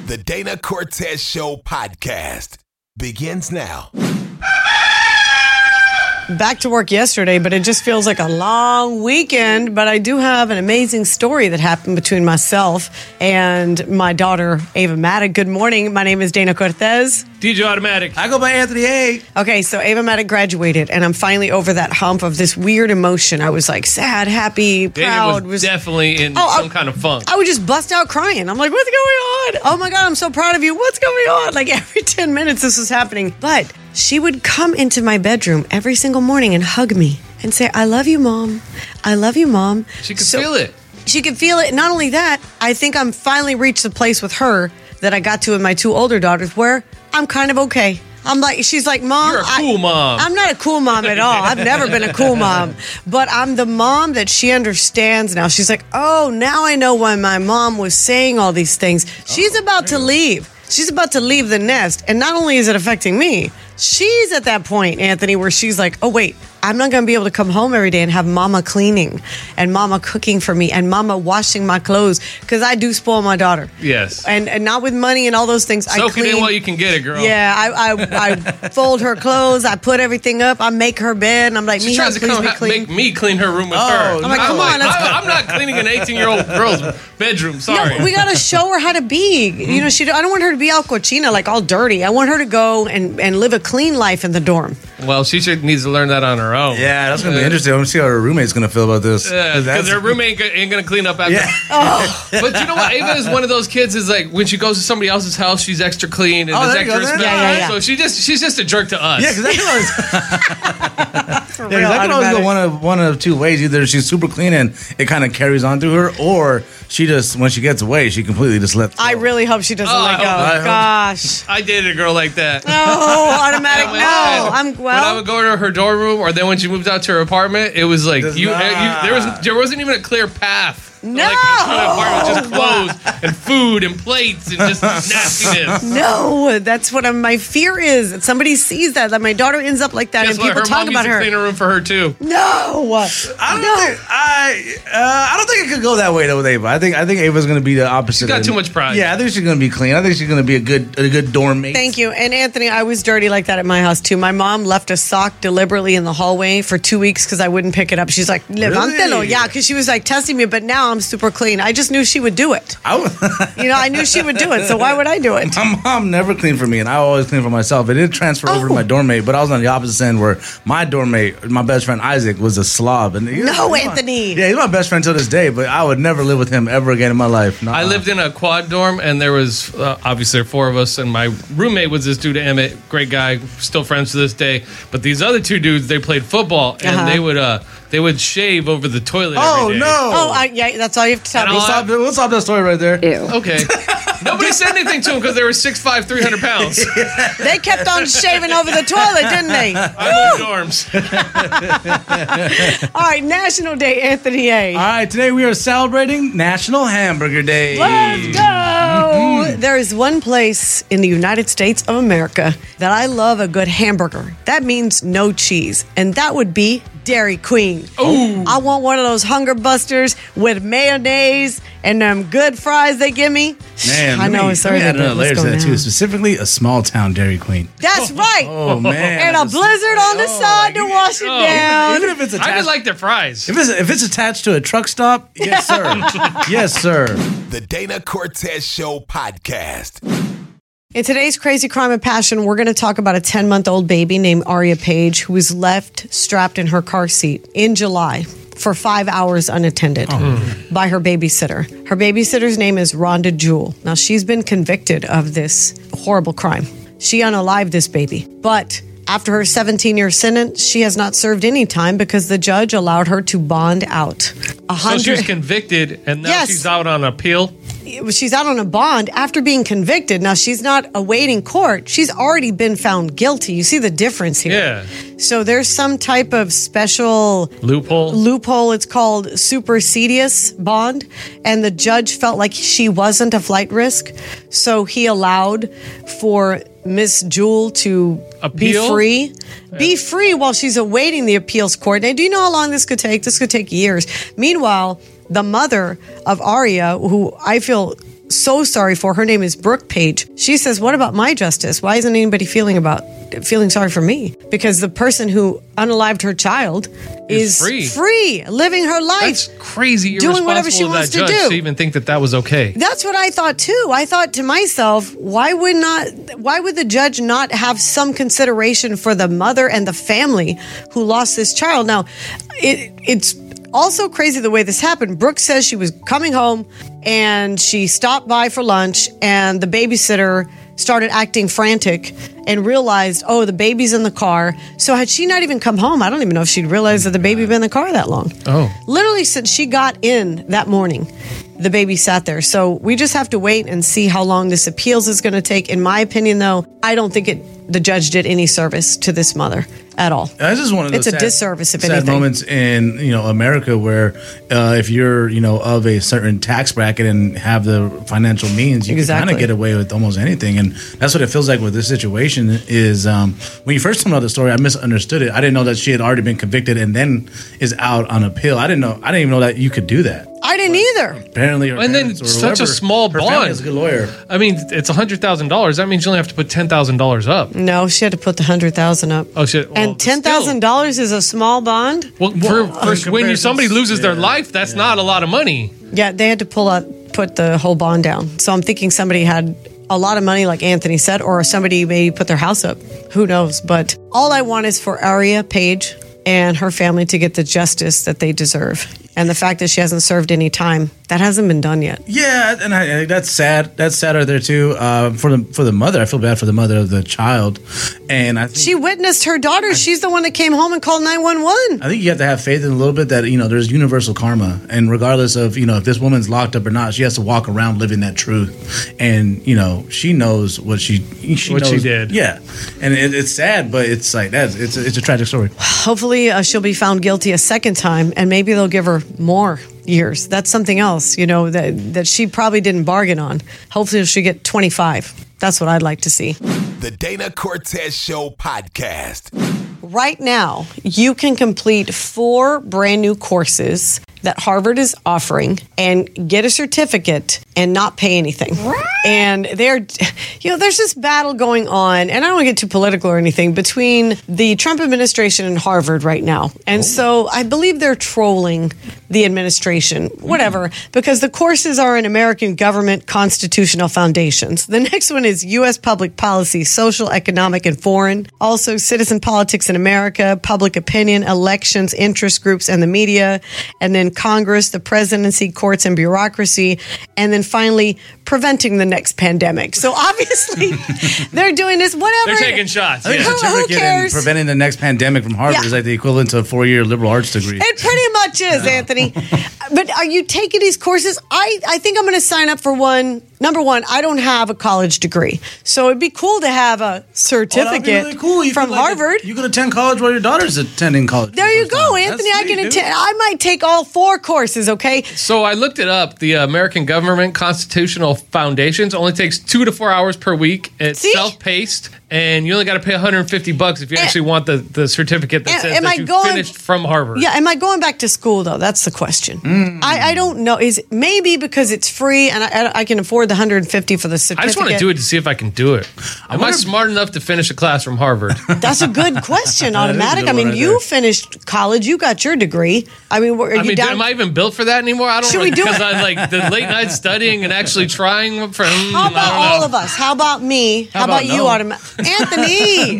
The Dana Cortez Show podcast begins now. Back to work yesterday, but it just feels like a long weekend. But I do have an amazing story that happened between myself and my daughter, Ava Maddock. Good morning. My name is Dana Cortez. DJ Automatic. I go by Anthony A. Okay, so Ava Maddock graduated, and I'm finally over that hump of this weird emotion. I was like sad, happy, proud. Dana was definitely in some kind of funk. I would just bust out crying. I'm like, what's going on? Oh my God, I'm so proud of you. What's going on? Like every 10 minutes this was happening. But she would come into my bedroom every single morning and hug me and say, I love you, Mom. I love you, Mom. She could feel it. She could feel it. Not only that, I think I'm finally reached the place with her that I got to with my two older daughters where I'm kind of okay. I'm like, she's like, Mom. You're a cool mom. I'm not a cool mom at all. I've never been a cool mom. But I'm the mom that she understands now. She's like, oh, now I know why my mom was saying all these things. She's about to leave. She's about to leave the nest. And not only is it affecting me, she's at that point, Anthony, where she's like, oh, wait, I'm not going to be able to come home every day and have Mama cleaning and Mama cooking for me and Mama washing my clothes because I do spoil my daughter. Yes. And not with money and all those things. Soak it in while you can get it, girl. Yeah, I fold her clothes. I put everything up. I make her bed. And I'm like, she tries to make me clean her room with her. I'm like, come on. I'm not cleaning an 18-year-old girl's bedroom. Sorry. No, we got to show her how to be. Mm-hmm. You know, I don't want her to be all cochina, like all dirty. I want her to go and live a clean life in the dorm. Well, she needs to learn that on her own. Yeah, that's going to be interesting. I'm going to see how her roommate's going to feel about this. Yeah, because her roommate ain't going to clean up after. Yeah. Oh. But you know what? Ava is one of those kids is like, when she goes to somebody else's house, she's extra clean and is extra respectful. Yeah. So she's just a jerk to us. Yeah, because that can always go one of two ways. Either she's super clean and it kind of carries on through her, or she just, when she gets away, she completely just lets go. I really hope she doesn't let go. Gosh. I dated a girl like that. No, Automatic, no. When I would go to her dorm room, or then when she moved out to her apartment, it was like there wasn't even a clear path. No, like an apartment, just clothes and food and plates and just nastiness. No, that's what my fear is. That somebody sees that my daughter ends up like that, and people talk about her. Her mom used to clean a room for her too. No, I don't think it could go that way though with Ava. I think Ava's going to be the opposite. She's got too much pride. Yeah, I think she's going to be clean. I think she's going to be a good dorm mate. Thank you. And Anthony, I was dirty like that at my house too. My mom left a sock deliberately in the hallway for 2 weeks because I wouldn't pick it up. She's like, "Levántelo." Really? Yeah, because she was like testing me. But now I'm super clean. I just knew she would do it. I knew she would do it. So why would I do it? My mom never cleaned for me, and I always clean for myself. It did transfer over to my dorm mate, but I was on the opposite end where my dorm mate, my best friend Isaac, was a slob. And Anthony. Yeah, he's my best friend to this day, but I would never live with him ever again in my life. I lived in a quad dorm, and there was obviously 4 of us, and my roommate was this dude Emmett, great guy, still friends to this day. But these other 2 dudes, they played football, and they would shave over the toilet every day. No! Oh, yeah, that's all you have to tell me. We'll stop that story right there. Ew. Okay. Nobody said anything to him because they were 6'5", 300 pounds. They kept on shaving over the toilet, didn't they? I moved dorms. All right, National Day, Anthony A. All right, today we are celebrating National Hamburger Day. Let's go! There is one place in the United States of America that I love a good hamburger. That means no cheese, and that would be Dairy Queen. Ooh. I want one of those hunger busters with mayonnaise and them good fries they give me. Man, I know it's already another layer to that too. Specifically, a small town Dairy Queen. That's right. Oh man, and a blizzard on the side to wash it down. Even if it's attached, I just like their fries. If it's attached to a truck stop, yes sir, yes sir. The Dana Cortez Show podcast. In today's Crazy Crime and Passion, we're going to talk about a 10-month-old baby named Aria Page who was left strapped in her car seat in July for 5 hours unattended by her babysitter. Her babysitter's name is Rhonda Jewell. Now, she's been convicted of this horrible crime. She unalived this baby, but after her 17-year sentence, she has not served any time because the judge allowed her to bond out. So she was convicted, and now she's out on appeal? She's out on a bond after being convicted. Now, she's not awaiting court. She's already been found guilty. You see the difference here. Yeah. So there's some type of special loophole. It's called supersedious bond. And the judge felt like she wasn't a flight risk. So he allowed for Miss Jewell to appeal? Be free. Yeah. Be free while she's awaiting the appeals court. Now, do you know how long this could take? This could take years. Meanwhile, the mother of Aria, who I feel so sorry for. Her name is Brooke Page. She says, what about my justice? Why isn't anybody feeling sorry for me? Because the person who unalived her child is free, living her life. That's crazy. Doing whatever she wants to do. To even think that was okay. That's what I thought too. I thought to myself, why would the judge not have some consideration for the mother and the family who lost this child? Now, it's also crazy the way this happened. Brooke says she was coming home and she stopped by for lunch, and the babysitter started acting frantic and realized, oh, the baby's in the car. So had she not even come home, I don't even know if she'd realized that the baby had been in the car that long. Oh. Literally since she got in that morning, the baby sat there. So we just have to wait and see how long this appeals is going to take. In my opinion, though, I don't think the judge did any service to this mother at all. This is one of those it's a disservice, if sad anything. moments in America where if you're of a certain tax bracket and have the financial means, you can kind of get away with almost anything. And that's what it feels like with this situation. Is when you first told me the story, I misunderstood it. I didn't know that she had already been convicted and then is out on appeal. I didn't even know that you could do that. I didn't either. Apparently, and then such a small bond. Her family is a good lawyer. I mean, it's $100,000. That means you only have to put $10,000 up. No, she had to put the $100,000 up. Oh shit! And $10,000 is a small bond. Well, for when somebody loses their life, that's not a lot of money. Yeah, they had to put the whole bond down. So I'm thinking somebody had a lot of money, like Anthony said, or somebody maybe put their house up. Who knows? But all I want is for Aria Page and her family to get the justice that they deserve. And the fact that she hasn't served any time, that hasn't been done yet. Yeah, and that's sad. That's sad right there too. For the mother, I feel bad for the mother of the child. And I think she witnessed her daughter. She's the one that came home and called 911. I think you have to have faith in a little bit that there's universal karma, and regardless of if this woman's locked up or not, she has to walk around living that truth. And she knows what she did. Yeah, and it's sad, but it's like that. It's a tragic story. Hopefully, she'll be found guilty a second time, and maybe they'll give her more years. That's something else, that she probably didn't bargain on. Hopefully she'll get 25. That's what I'd like to see. The Dana Cortez Show podcast. Right now, you can complete 4 brand new courses that Harvard is offering and get a certificate and not pay anything. And there's this battle going on, and I don't want to get too political or anything, between the Trump administration and Harvard right now. And so I believe they're trolling the administration, whatever, because the courses are in American government constitutional foundations. The next one is U.S. public policy, social, economic, and foreign. Also, citizen politics in America, public opinion, elections, interest groups, and the media. And then Congress, the presidency, courts, and bureaucracy. And then finally, preventing the next pandemic. So obviously, they're doing this, whatever. They're taking shots. I think a certificate in preventing the next pandemic from Harvard is like the equivalent to a 4-year liberal arts degree. It pretty much is, Anthony. But are you taking these courses? I think I'm going to sign up for one. Number one, I don't have a college degree. So it'd be cool to have a certificate really cool. from Harvard. You could attend college while your daughter's attending college. There you go, Anthony. I can attend. I might take all 4 courses, okay? So I looked it up. The American Government Constitutional Foundations only takes 2 to 4 hours per week. It's self-paced, and you only got to pay $150 if you actually want the certificate that says that you finished from Harvard. Yeah, am I going back to school, though? That's the question. I don't know. Is maybe because it's free and I can afford the $150 for the certificate. I just want to do it to see if I can do it. Am I smart enough to finish a class from Harvard? That's a good question, Automatic. I mean, you finished college. You got your degree. I mean, am I even built for that anymore? I don't know. Because I like the late night studying and actually trying for. How about all of us? How about me? How about you, Automatic? Anthony.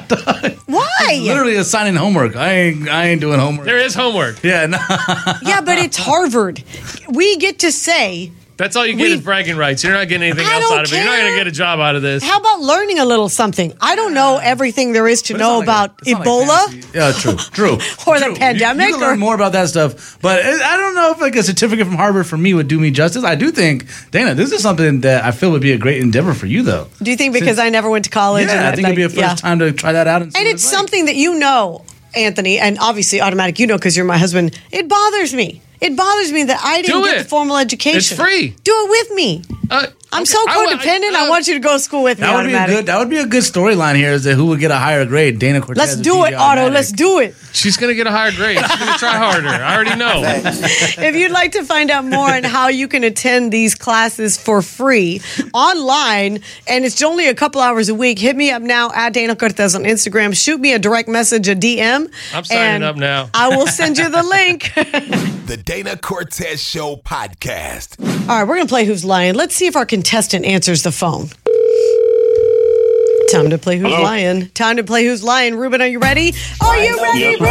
Why? Literally assigning homework. I ain't doing homework. There is homework. Yeah, no. Yeah, but it's Harvard. We get to say. That's all you get is bragging rights. You're not getting anything else out of it. You're not going to get a job out of this. How about learning a little something? I don't know everything there is to know about Ebola. Yeah, true. Or the pandemic. You can learn more about that stuff. But I don't know if like a certificate from Harvard for me would do me justice. I do think, Dana, this is something that I feel would be a great endeavor for you, though. Do you think because I never went to college? Yeah, I think it'd be a first time to try that out. And it's something that Anthony, and obviously Automatic, because you're my husband, it bothers me. It bothers me that I didn't get the formal education. It's free. Do it with me. I'm so codependent. I want you to go to school with me. That would be a good storyline here. Is that who would get a higher grade? Dana Cortez. Let's do it, Otto. Let's do it. She's gonna get a higher grade. She's gonna try harder. I already know. If you'd like to find out more on how you can attend these classes for free online, and it's only a couple hours a week, hit me up now at Dana Cortez on Instagram. Shoot me a direct message, a DM. I'm signing up now. I will send you the link. The Dana Cortez Show podcast. All right, we're going to play Who's Lying. Let's see if our contestant answers the phone. Time to play Who's Lying. Time to play Who's Lying. Ruben, are you ready? Are you ready, Ruben?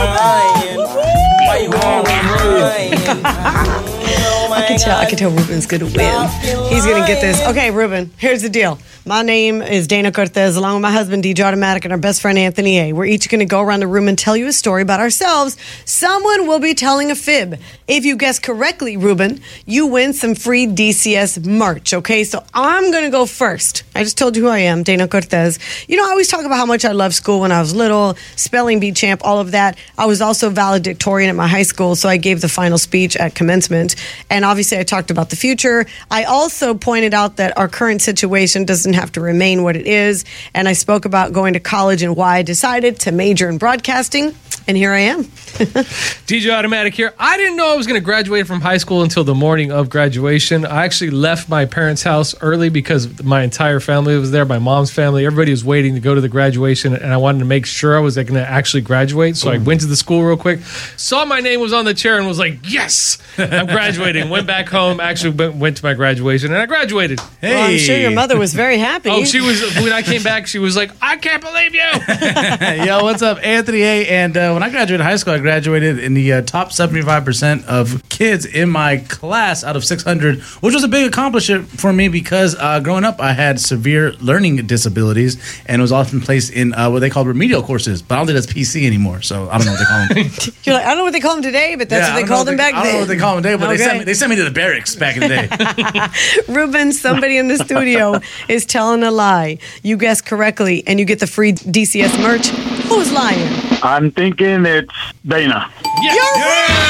I can tell Ruben's going to win. He's going to get this. Okay, Ruben, here's the deal. My name is Dana Cortez, along with my husband, DJ Automatic, and our best friend, Anthony A. We're each going to go around the room and tell you a story about ourselves. Someone will be telling a fib. If you guess correctly, Ruben, you win some free DCS merch, okay? So I'm going to go first. I just told you who I am, Dana Cortez. You know, I always talk about how much I loved school when I was little, spelling bee champ, all of that. I was also valedictorian at my high school, so I gave the final speech at commencement. And obviously, I talked about the future. I also pointed out that our current situation doesn't have to remain what it is. And I spoke about going to college and why I decided to major in broadcasting. And here I am. DJ Automatic here. I didn't know I was going to graduate from high school until the morning of graduation. I actually left my parents' house early because my entire family was there, my mom's family. Everybody was waiting to go to the graduation, and I wanted to make sure I was going to actually graduate. So I went to the school real quick, saw my name was on the chair, and was like, yes, I'm graduating. Went back home, actually went to my graduation, and I graduated. Hey. Well, I'm sure your mother was very happy. Oh, she was. When I came back, she was like, I can't believe you. Yo, what's up? Anthony A. And when I graduated high school, I graduated in the top 75% of kids in my class out of 600, which was a big accomplishment for me because growing up, I had severe learning disabilities and was often placed in what they called remedial courses. But I don't think that's PC anymore, so I don't know what they call them. You're like, I don't know what they call them today, but that's what they called them back then. I don't know what they call them today, but they sent me to the barracks back in the day. Ruben, somebody in the studio is telling a lie. You guessed correctly, and you get the free DCS merch. Who's lying? I'm thinking it's Dana. Yes. You're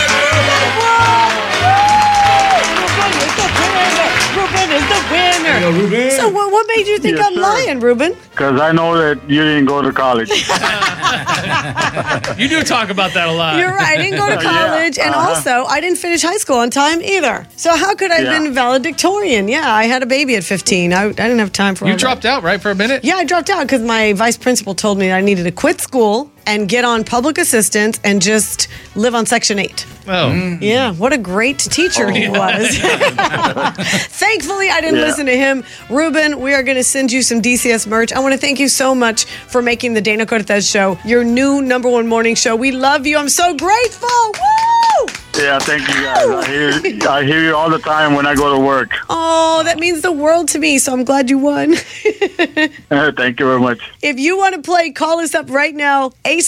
Ruben is the winner. Yo, Ruben. So what made you think I'm lying, Ruben? Because I know that you didn't go to college. You do talk about that a lot. You're right. I didn't go to college, and also I didn't finish high school on time either. So how could I have been valedictorian? Yeah, I had a baby at 15. I didn't have time for all You dropped out, right, for a minute? Yeah, I dropped out because my vice principal told me I needed to quit school and get on public assistance and just live on Section 8. Oh. Yeah, what a great teacher he was. Thankfully, I didn't listen to him. Ruben, we are going to send you some DCS merch. I want to thank you so much for making the Dana Cortez Show your new #1 morning show. We love you. I'm so grateful. Woo! Yeah, thank you guys. I hear you all the time when I go to work. Oh, that means the world to me, so I'm glad you won. Thank you very much. If you want to play, call us up right now,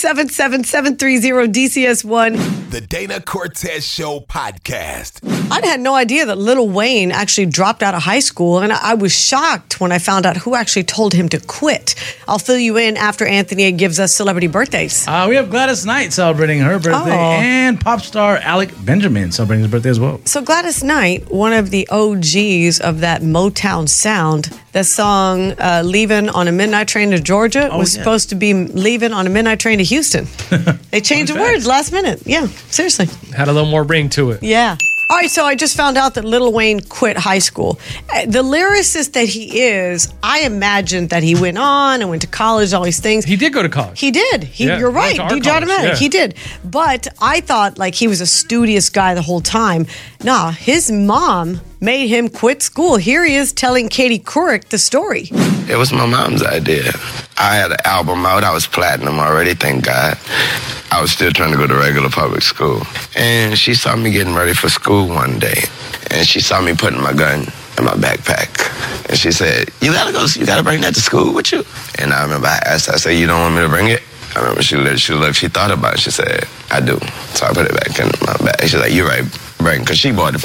877-730-DCS1. The Dana Cortez Show podcast. I had no idea that Lil Wayne actually dropped out of high school, and I was shocked when I found out who actually told him to quit. I'll fill you in after Anthony gives us celebrity birthdays. We have Gladys Knight celebrating her birthday, and pop star Alec Benjamin celebrating his birthday as well. So Gladys Knight, one of the OGs of that Motown sound, the song Leaving on a Midnight Train to Georgia was supposed to be Leaving on a Midnight Train to Houston. They changed the words last minute. Yeah, seriously. Had a little more ring to it. Yeah. All right, so I just found out that Lil Wayne quit high school. The lyricist that he is, I imagined that he went on and went to college, all these things. He did go to college. He did. You're right. DJ Automatic. He did. But I thought like he was a studious guy the whole time. Nah, his mom made him quit school. Here he is telling Katie Couric the story. It was my mom's idea. I had an album out. I was platinum already, thank God. I was still trying to go to regular public school. And she saw me getting ready for school one day. And she saw me putting my gun in my backpack. And she said, you gotta bring that to school with you? And I remember I asked her, I said, you don't want me to bring it? I remember she thought about it. She said, I do. So I put it back in my bag. She's like, you're right, bring it, because she bought it for me.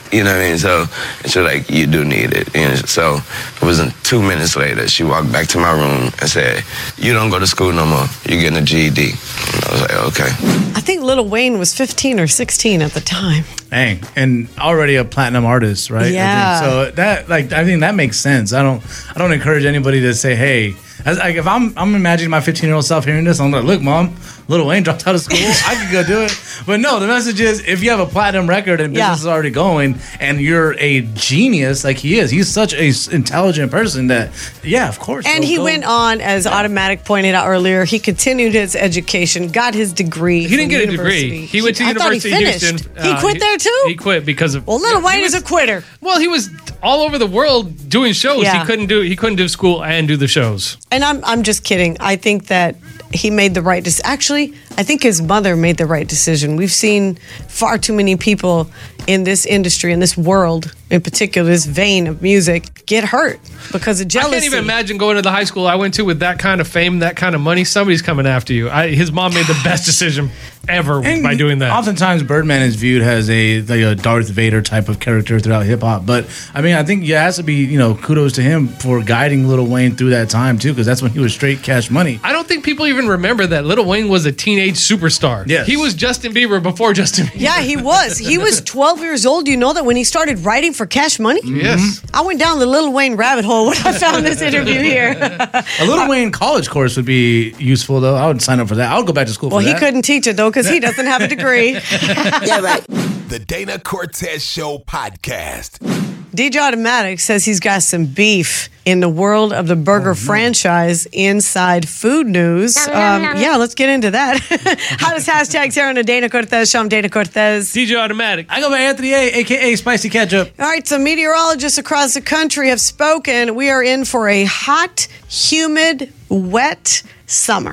You know what I mean? So and she was like, you do need it. And so it wasn't 2 minutes later, she walked back to my room and said, you don't go to school no more. You're getting a GED. And I was like, okay. I think Lil Wayne was 15 or 16 at the time. Dang, and already a platinum artist, right? Yeah. I think so I think that makes sense. I don't encourage anybody to say, hey, if I'm imagining my 15-year-old self hearing this, I'm like, look, Mom, Lil Wayne dropped out of school. I could go do it. But no, the message is, if you have a platinum record and business is already going, and you're a genius like he is, he's such a intelligent person that, yeah, of course. And he went on, as Automatic pointed out earlier, he continued his education, got his degree. He didn't get a degree. He went to University of Houston. He quit there too? He quit because of... Well, Lil Wayne is a quitter. Well, he was all over the world doing shows. Yeah. He couldn't do school and do the shows. And I'm just kidding. I think that he made the right decision. Actually, I think his mother made the right decision. We've seen far too many people in this industry, in this world, in particular, this vein of music, get hurt because of jealousy. I can't even imagine going to the high school I went to with that kind of fame, that kind of money. Somebody's coming after you. His mom made the best decision ever by doing that. Oftentimes, Birdman is viewed as a Darth Vader type of character throughout hip hop. But I mean, I think it has to be kudos to him for guiding Lil Wayne through that time too, because that's when he was straight cash money. I don't think people even remember that Lil Wayne was a teenage superstar. Yes. He was Justin Bieber before Justin Bieber. Yeah, he was. He was 12 years old. You know that when he started writing for Cash Money? Yes. I went down the Lil Wayne rabbit hole when I found this interview here. A Lil Wayne college course would be useful, though. I would sign up for that. I would go back to school for that. Well, he couldn't teach it, though, because he doesn't have a degree. Yeah, right. The Dana Cortez Show podcast. DJ Automatic says he's got some beef in the world of the burger franchise inside food news. Yeah, let's get into that. Hottest hashtags here on the Dana Cortez Show. I'm Dana Cortez. DJ Automatic. I go by Anthony A, a.k.a. Spicy Ketchup. All right, so meteorologists across the country have spoken. We are in for a hot, humid, wet summer.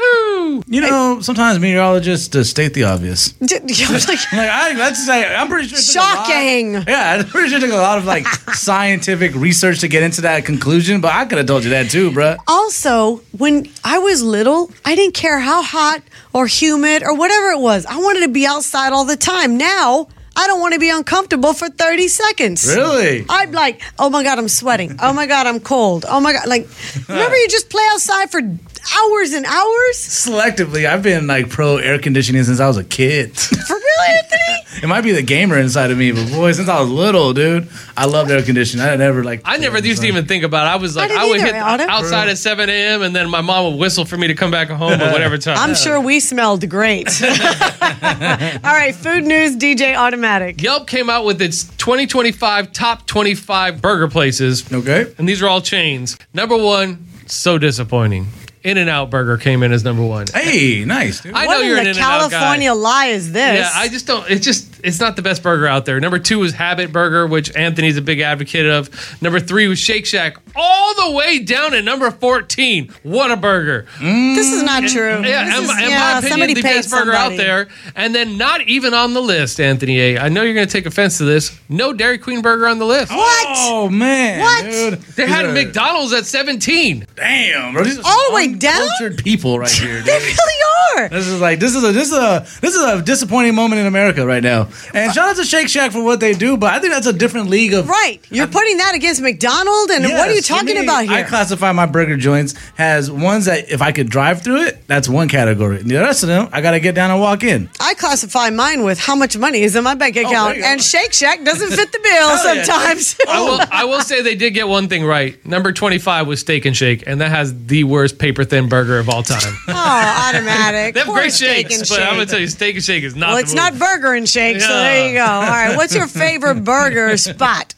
Woohoo! Sometimes meteorologists state the obvious. I'm pretty sure. Shocking. I'm pretty sure it took a lot of scientific research to get into that conclusion, but I could have told you that too, bruh. Also, when I was little, I didn't care how hot or humid or whatever it was. I wanted to be outside all the time. Now, I don't want to be uncomfortable for 30 seconds. Really? I'm like, oh my God, I'm sweating. Oh my God, I'm cold. Oh my God. Remember you just play outside for hours and hours? Selectively. I've been pro air conditioning since I was a kid. For real, Anthony? It might be the gamer inside of me, but boy, since I was little, dude, I loved air conditioning. I never used to even think about it. I was I would hit outside at 7 a.m. and then my mom would whistle for me to come back home at whatever time. I'm sure we smelled great. All right, food news, DJ Automatic. Yelp came out with its 2025 top 25 burger places. Okay. And these are all chains. Number 1, so disappointing. In-N-Out Burger came in as number 1. Hey, nice, dude. I know you're an In-N-Out guy. California lie is this? Yeah, I just don't. It's not the best burger out there. Number 2 was Habit Burger, which Anthony's a big advocate of. Number 3 was Shake Shack, all the way down at number 14. What a burger! This is not true. Yeah, in my opinion, the best burger out there. And then not even on the list, Anthony A. I know you're going to take offense to this. No Dairy Queen burger on the list. What? Oh man! What? Dude. They had McDonald's at 17. Damn, bro. These are all the way down. Cultured people right here. Dude. They really are. This is a disappointing moment in America right now. And shout out to Shake Shack for what they do, but I think that's a different league of. Right, you're putting that against McDonald's, and what are you talking about here? I classify my burger joints as ones that if I could drive through it, that's one category. The rest of them, I gotta get down and walk in. I classify mine with how much money is in my bank account, and Shake Shack doesn't fit the bill sometimes. I will say they did get one thing right. Number 25 was Steak and Shake, and that has the worst paper thin burger of all time. Oh, Automatic. They have great shakes, but I'm gonna tell you, Steak and Shake is not. Well, it's not Burger and Shake, so there you go. All right, what's your favorite burger spot?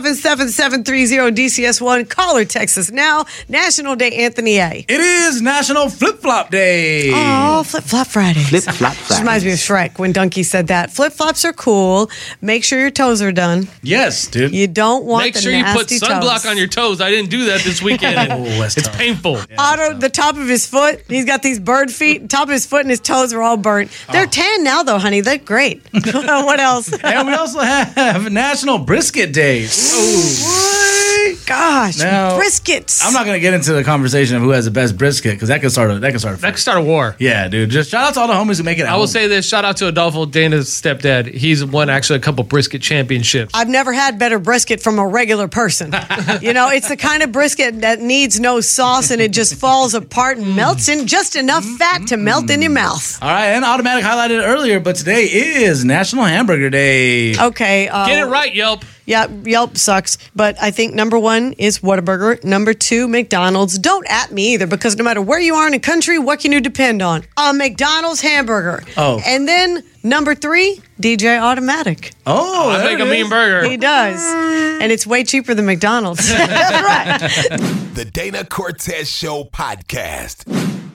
877-730-DCS1. Call or text us now. National Day, Anthony A. It is National Flip Flop Day. Oh, Flip Flop Fridays. Flip Flop Fridays. This reminds me of Shrek when Donkey said that. Flip flops are cool. Make sure your toes are done. Yes, dude. You don't want Make the sure you put nasty sunblock toes. on your toes. I didn't do that this weekend. It's painful. Otto, the top of his foot, he's got these bird feet. Top of his foot and his toes are all burnt. They're tan now, though, honey. They're great. What else? And we also have National Brisket Day. Ooh. Gosh, Now, briskets. I'm not going to get into the conversation of who has the best brisket because that could start a That could start a war. Yeah, dude. Just shout out to all the homies who make it. I will say this. Shout out to Adolfo, Dana's stepdad. He's won actually a couple brisket championships. I've never had better brisket from a regular person. It's the kind of brisket that needs no sauce and it just falls apart and melts in just enough fat to melt in your mouth. All right, and Automatic highlighted it earlier, but today is National Hamburger Day. Okay. Get it right, Yelp. Yeah, Yelp sucks. But I think number 1 is Whataburger. Number 2, McDonald's. Don't at me either, because no matter where you are in the country, what can you depend on? A McDonald's hamburger. Oh. And then number 3, DJ Automatic. Oh, I make a mean burger. He does. And it's way cheaper than McDonald's. Right. The Dana Cortez Show podcast.